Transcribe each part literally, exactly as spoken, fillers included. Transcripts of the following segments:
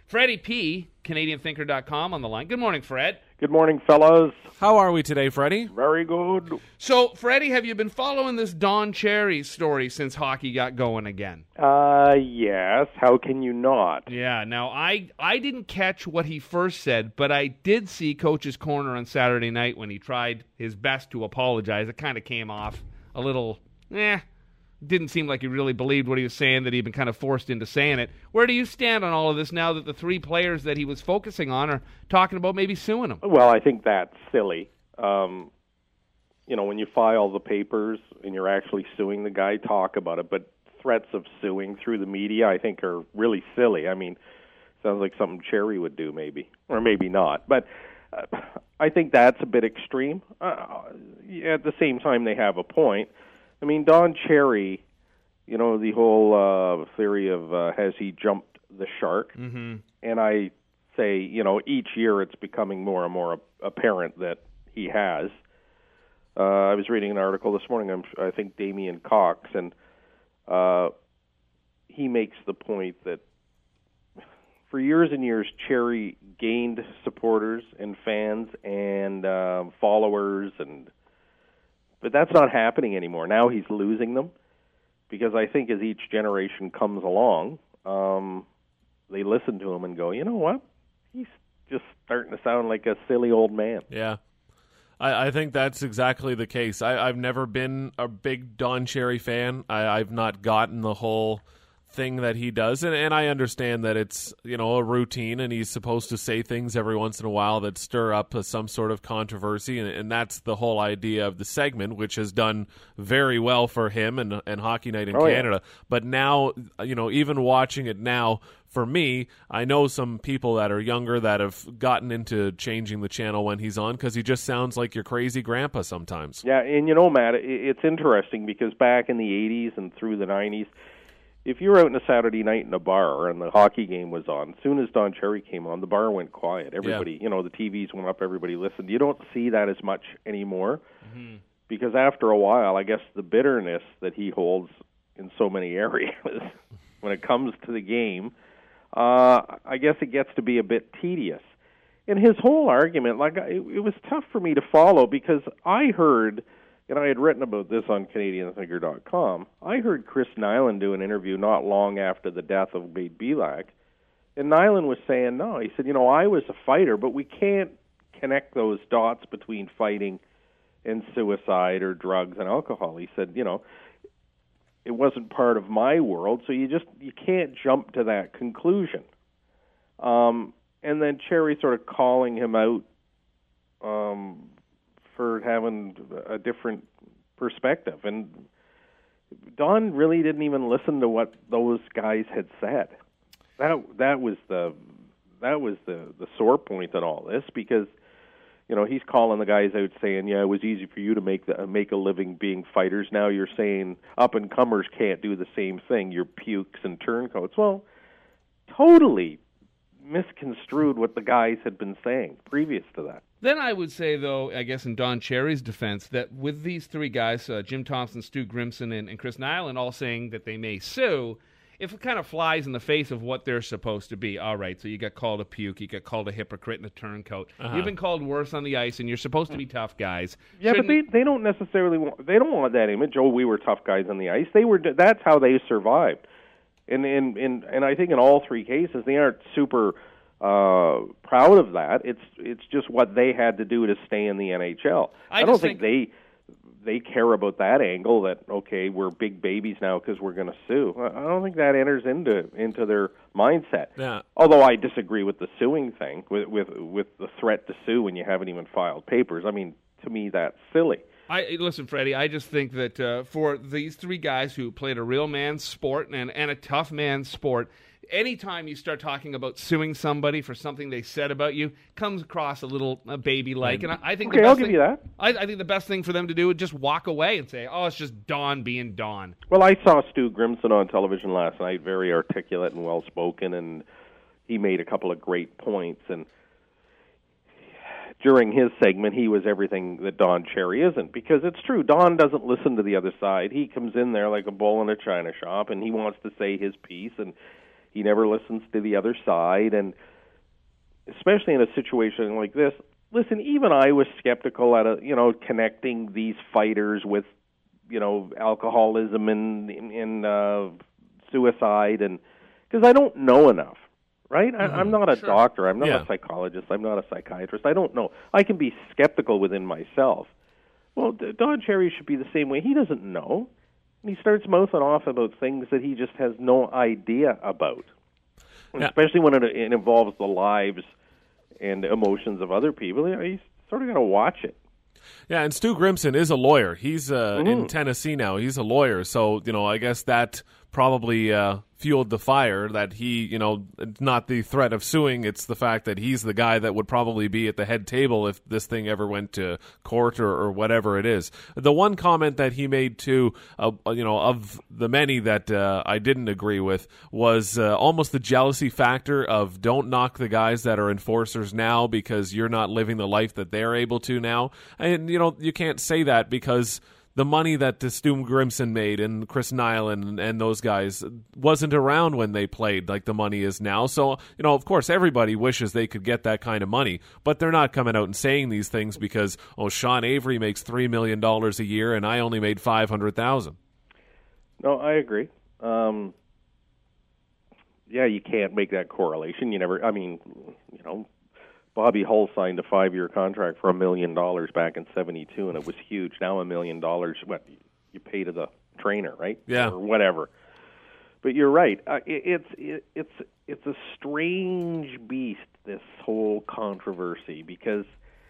Freddie P., Canadian Thinker dot com on the line. Good morning, Fred. Good morning, fellas. How are we today, Freddie? Very good. So, Freddie, have you been following this Don Cherry story since hockey got going again? Uh, yes. How can you not? Yeah, now, I, I didn't catch what he first said, but I did see Coach's Corner on Saturday night when he tried his best to apologize. It kind of came off a little, eh, didn't seem like he really believed what he was saying, that he'd been kind of forced into saying it. Where do you stand on all of this now that the three players that he was focusing on are talking about maybe suing him? Well, I think that's silly. Um, you know, when you file the papers and you're actually suing the guy, talk about it. But threats of suing through the media, I think, are really silly. I mean, sounds like something Cherry would do, maybe, or maybe not. But uh, I think that's a bit extreme. Uh, at the same time, they have a point. I mean, Don Cherry, you know, the whole uh, theory of uh, has he jumped the shark? Mm-hmm. And I say, you know, each year it's becoming more and more apparent that he has. Uh, I was reading an article this morning, I'm, I think Damien Cox, and uh, he makes the point that for years and years, Cherry gained supporters and fans and uh, followers and But that's not happening anymore. Now he's losing them because I think as each generation comes along, um, they listen to him and go, you know what? He's just starting to sound like a silly old man. Yeah. I, I think that's exactly the case. I, I've never been a big Don Cherry fan. I, I've not gotten the whole thing that he does, and, and I understand that it's, you know, a routine, and he's supposed to say things every once in a while that stir up uh, some sort of controversy, and, and that's the whole idea of the segment, which has done very well for him and, and Hockey Night in oh, Canada. Yeah. But now, you know, even watching it now, for me, I know some people that are younger that have gotten into changing the channel when he's on because he just sounds like your crazy grandpa sometimes. Yeah, and you know, Matt, it's interesting because back in the eighties and through the nineties, if you were out on a Saturday night in a bar and the hockey game was on, as soon as Don Cherry came on, the bar went quiet. Everybody, yeah. you know, the T Vs went up, everybody listened. You don't see that as much anymore mm-hmm. because after a while, I guess the bitterness that he holds in so many areas when it comes to the game, uh, I guess it gets to be a bit tedious. And his whole argument, like, it, it was tough for me to follow because I heard... And I had written about this on Canadian Thinker dot com. I heard Chris Nilan do an interview not long after the death of Wade Belak, and Nilan was saying, no, he said, you know, I was a fighter, but we can't connect those dots between fighting and suicide or drugs and alcohol. He said, you know, it wasn't part of my world, so you just you can't jump to that conclusion. Um, and then Cherry sort of calling him out um for having a different perspective. And Don really didn't even listen to what those guys had said. That that was the that was the, the sore point in all this because, you know, he's calling the guys out saying, yeah, it was easy for you to make the, make a living being fighters. Now you're saying up-and-comers can't do the same thing. You're pukes and turncoats. Well, totally misconstrued what the guys had been saying previous to that. Then I would say, though, I guess in Don Cherry's defense, that with these three guys, uh, Jim Thompson, Stu Grimson, and, and Chris Nilan, all saying that they may sue, if it kind of flies in the face of what they're supposed to be. All right, so you got called a puke, you got called a hypocrite and a turncoat. Uh-huh. You've been called worse on the ice, and you're supposed to be tough guys. Yeah, Shouldn't... but they they don't necessarily want, they don't want that image. Oh, we were tough guys on the ice. They were. That's how they survived. And and and, and I think in all three cases, they aren't super uh, proud of that. It's it's just what they had to do to stay in the N H L. I, I don't think, think they they care about that angle. That okay, we're big babies now because we're going to sue. I don't think that enters into into their mindset. Yeah. Although I disagree with the suing thing, with with with the threat to sue when you haven't even filed papers. I mean, to me, that's silly. I listen, Freddie, I just think that uh, for these three guys who played a real man's sport and, and a tough man's sport, anytime you start talking about suing somebody for something they said about you, comes across a little uh, baby-like. And I, I think okay, the best I'll give thing, you that. I, I think the best thing for them to do would just walk away and say, "Oh, it's just Don being Don." Well, I saw Stu Grimson on television last night, very articulate and well-spoken, and he made a couple of great points. And during his segment, he was everything that Don Cherry isn't, because it's true. Don doesn't listen to the other side. He comes in there like a bull in a china shop, and he wants to say his piece, and he never listens to the other side, and especially in a situation like this, listen, even I was skeptical at a, you know, connecting these fighters with, you know, alcoholism and, and uh, suicide, and because I don't know enough, right? Mm-hmm. I, I'm not a sure. doctor. I'm not yeah. a psychologist. I'm not a psychiatrist. I don't know. I can be skeptical within myself. Well, Don Cherry should be the same way. He doesn't know. And he starts mouthing off about things that he just has no idea about, yeah. especially when it, it involves the lives and emotions of other people. You sort of got to watch it. Yeah, and Stu Grimson is a lawyer. He's uh, mm-hmm. in Tennessee now. He's a lawyer, so you know, I guess that probably uh, fueled the fire. That he, you know, not the threat of suing. It's the fact that he's the guy that would probably be at the head table if this thing ever went to court or, or whatever it is. The one comment that he made too, uh, you know, of the many that uh, I didn't agree with was uh, almost the jealousy factor of don't knock the guys that are enforcers now because you're not living the life that they're able to now. And you know, you can't say that because the money that Stu Grimson made and Chris Nilan and, and those guys wasn't around when they played like the money is now. So, you know, of course, everybody wishes they could get that kind of money, but they're not coming out and saying these things because, oh, Sean Avery makes three million dollars a year and I only made five hundred thousand dollars. No, I agree. Um, yeah, you can't make that correlation. You never, I mean, you know, Bobby Hull signed a five-year contract for a million dollars back in seventy-two, and it was huge. Now a million dollars, what you pay to the trainer, right? Yeah, or whatever. But you're right. Uh, it, it's it, it's it's a strange beast, this whole controversy, because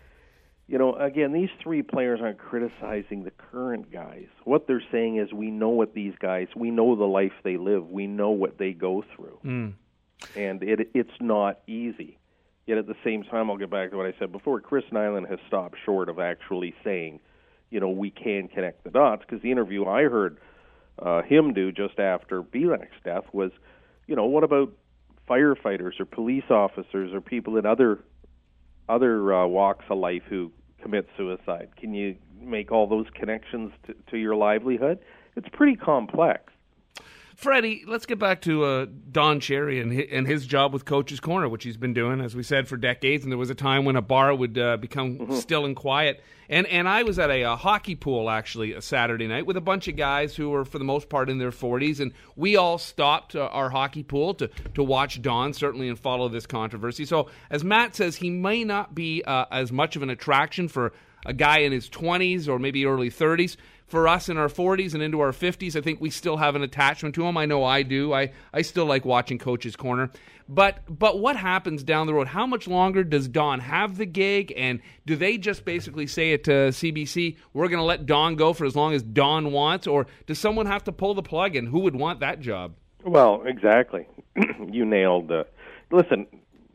you know, again, these three players aren't criticizing the current guys. What they're saying is, we know what these guys, we know the life they live, we know what they go through, mm. and it it's not easy. Yet at the same time, I'll get back to what I said before, Chris Nilan has stopped short of actually saying, you know, we can connect the dots, because the interview I heard uh, him do just after Bielak's death was, you know, what about firefighters or police officers or people in other other uh, walks of life who commit suicide? Can you make all those connections to, to your livelihood? It's pretty complex. Freddie, let's get back to uh, Don Cherry and his, and his job with Coach's Corner, which he's been doing, as we said, for decades. And there was a time when a bar would uh, become mm-hmm. still and quiet. And and I was at a, a hockey pool, actually, a Saturday night with a bunch of guys who were, for the most part, in their forties. And we all stopped uh, our hockey pool to, to watch Don, certainly, and follow this controversy. So, as Matt says, he may not be uh, as much of an attraction for a guy in his twenties or maybe early thirties. For us in our forties and into our fifties, I think we still have an attachment to him. I know I do. I, I still like watching Coach's Corner. But but what happens down the road? How much longer does Don have the gig? And do they just basically say it to C B C, we're going to let Don go for as long as Don wants? Or does someone have to pull the plug? And who would want that job? Well, exactly. You nailed the... Listen,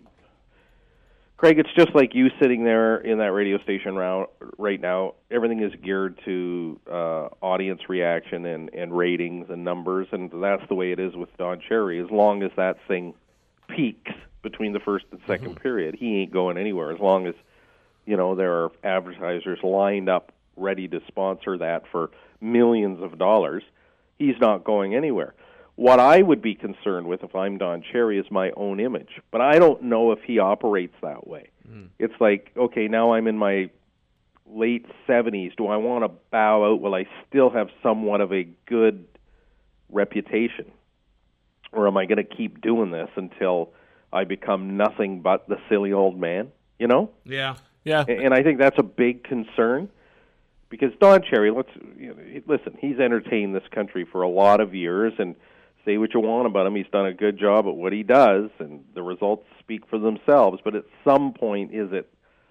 Craig, it's just like you sitting there in that radio station right now. Everything is geared to uh, audience reaction and, and ratings and numbers, and that's the way it is with Don Cherry. As long as that thing peaks between the first and second mm-hmm. period, he ain't going anywhere. As long as, you know, there are advertisers lined up ready to sponsor that for millions of dollars, he's not going anywhere. What I would be concerned with if I'm Don Cherry is my own image. But I don't know if he operates that way. Mm. It's like, okay, now I'm in my late seventies. Do I want to bow out? Will I still have somewhat of a good reputation? Or am I going to keep doing this until I become nothing but the silly old man? You know? Yeah. Yeah. And, and I think that's a big concern. Because Don Cherry, let's you know, listen, he's entertained this country for a lot of years, and say what you want about him, he's done a good job at what he does, and the results speak for themselves. But at some point, is it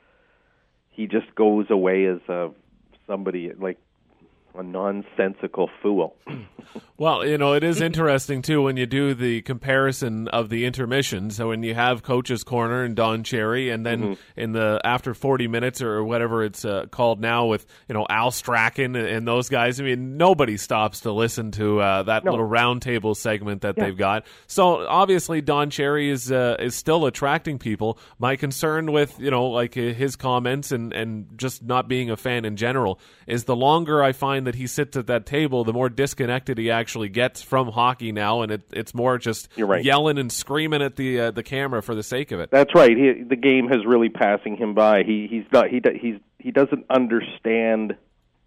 he just goes away as a, somebody like a nonsensical fool? Well, you know, it is interesting, too, when you do the comparison of the intermissions. So when you have Coach's Corner and Don Cherry, and then mm-hmm. in the after forty minutes or whatever it's uh, called now with, you know, Al Strachan and, and those guys, I mean, nobody stops to listen to uh, that no. little roundtable segment that yeah. they've got. So obviously Don Cherry is uh, is still attracting people. My concern with, you know, like his comments and, and just not being a fan in general is the longer I find that he sits at that table, the more disconnected he actually gets from hockey now, and it, it's more just You're right. yelling and screaming at the uh, the camera for the sake of it. That's right. He, the game has really passing him by. He he's not he he's he doesn't understand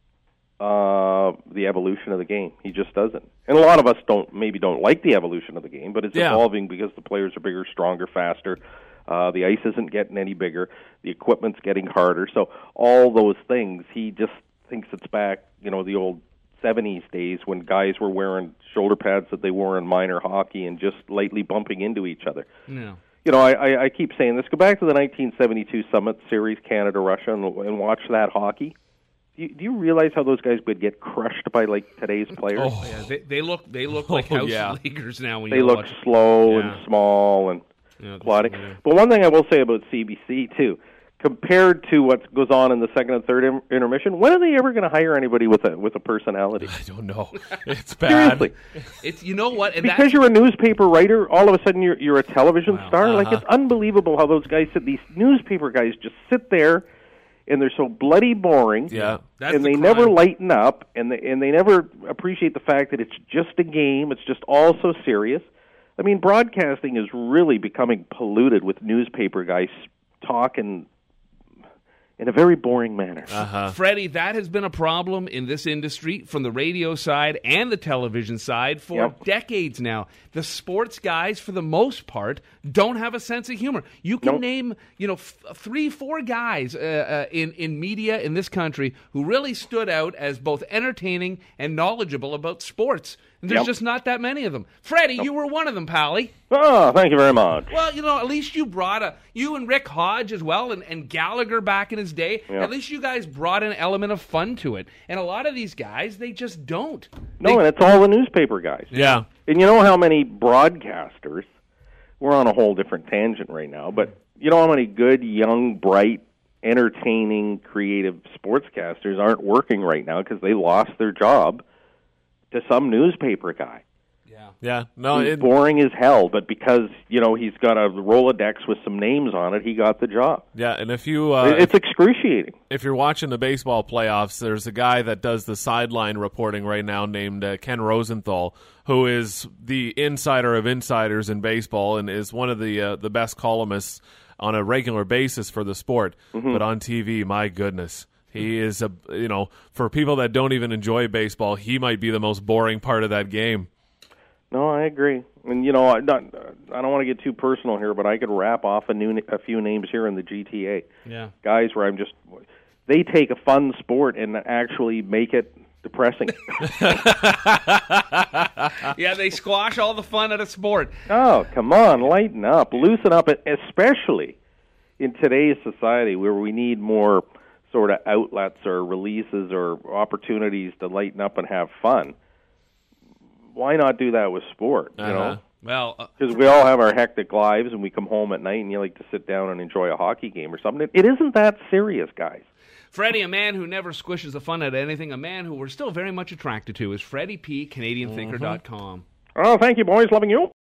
uh, the evolution of the game. He just doesn't. And a lot of us don't maybe don't like the evolution of the game, but it's Yeah. evolving because the players are bigger, stronger, faster. Uh, the ice isn't getting any bigger. The equipment's getting harder. So all those things, he just thinks it's back, you know, the old seventies days when guys were wearing shoulder pads that they wore in minor hockey and just lightly bumping into each other. No. You know, I, I, I keep saying this. Go back to the nineteen seventy-two Summit Series, Canada-Russia, and, and watch that hockey. Do you, do you realize how those guys would get crushed by, like, today's players? Oh. Yeah, they, they look they look like Oh, house yeah. leaguers now. When They you look watch. slow Yeah. and small and Yeah, plodding. yeah. But one thing I will say about C B C, too, compared to what goes on in the second and third in- intermission, when are they ever going to hire anybody with a with a personality? I don't know. It's bad. Seriously. It's you know what, and Because that's, you're a newspaper writer, all of a sudden you're you're a television Wow. star. Like, Uh-huh. it's unbelievable how those guys sit. These newspaper guys just sit there, and they're so bloody boring. Yeah. that's and the they crime. never lighten up, and they, and they never appreciate the fact that it's just a game. It's just all so serious. I mean, broadcasting is really becoming polluted with newspaper guys talking in a very boring manner. Uh-huh. Freddie, that has been a problem in this industry from the radio side and the television side for Yep. decades now. The sports guys, for the most part, don't have a sense of humor. You can Nope. name, you know, f- three, four guys uh, uh, in in media in this country who really stood out as both entertaining and knowledgeable about sports. And there's Yep. just not that many of them. Freddie, you were one of them, Pally. Oh, thank you very much. Well, you know, at least you brought a you and Rick Hodge as well, and, and Gallagher back in his day. Yeah. At least you guys brought an element of fun to it. And a lot of these guys, they just don't. No, They- and it's all the newspaper guys. Yeah. And you know how many broadcasters, we're on a whole different tangent right now, but you know how many good, young, bright, entertaining, creative sportscasters aren't working right now because they lost their job to some newspaper guy. yeah. Yeah. No, He's it, boring as hell, but because, you know, he's got a Rolodex with some names on it, he got the job. yeah, and if you uh, It's excruciating. if you're watching the baseball playoffs, there's a guy that does the sideline reporting right now named uh, Ken Rosenthal, who is the insider of insiders in baseball and is one of the uh, the best columnists on a regular basis for the sport. Mm-hmm. But on T V, my goodness, he is a you know for people that don't even enjoy baseball, he might be the most boring part of that game. No, I agree. And, you know, I, not, I don't want to get too personal here, but I could rap off a, new, a few names here in the G T A. Yeah. Guys where I'm just, they take a fun sport and actually make it depressing. Yeah, they squash all the fun out of sport. Oh, come on, lighten up, loosen up, especially in today's society where we need more sort of outlets or releases or opportunities to lighten up and have fun. Why not do that with sport, you Uh-huh. know? Well, uh, Because we all have our hectic lives and we come home at night and you like to sit down and enjoy a hockey game or something. It, it isn't that serious, guys. Freddie, a man who never squishes the fun out of anything, a man who we're still very much attracted to, is Freddie P. Canadian Thinker dot com. Oh, thank you, boys. Loving you.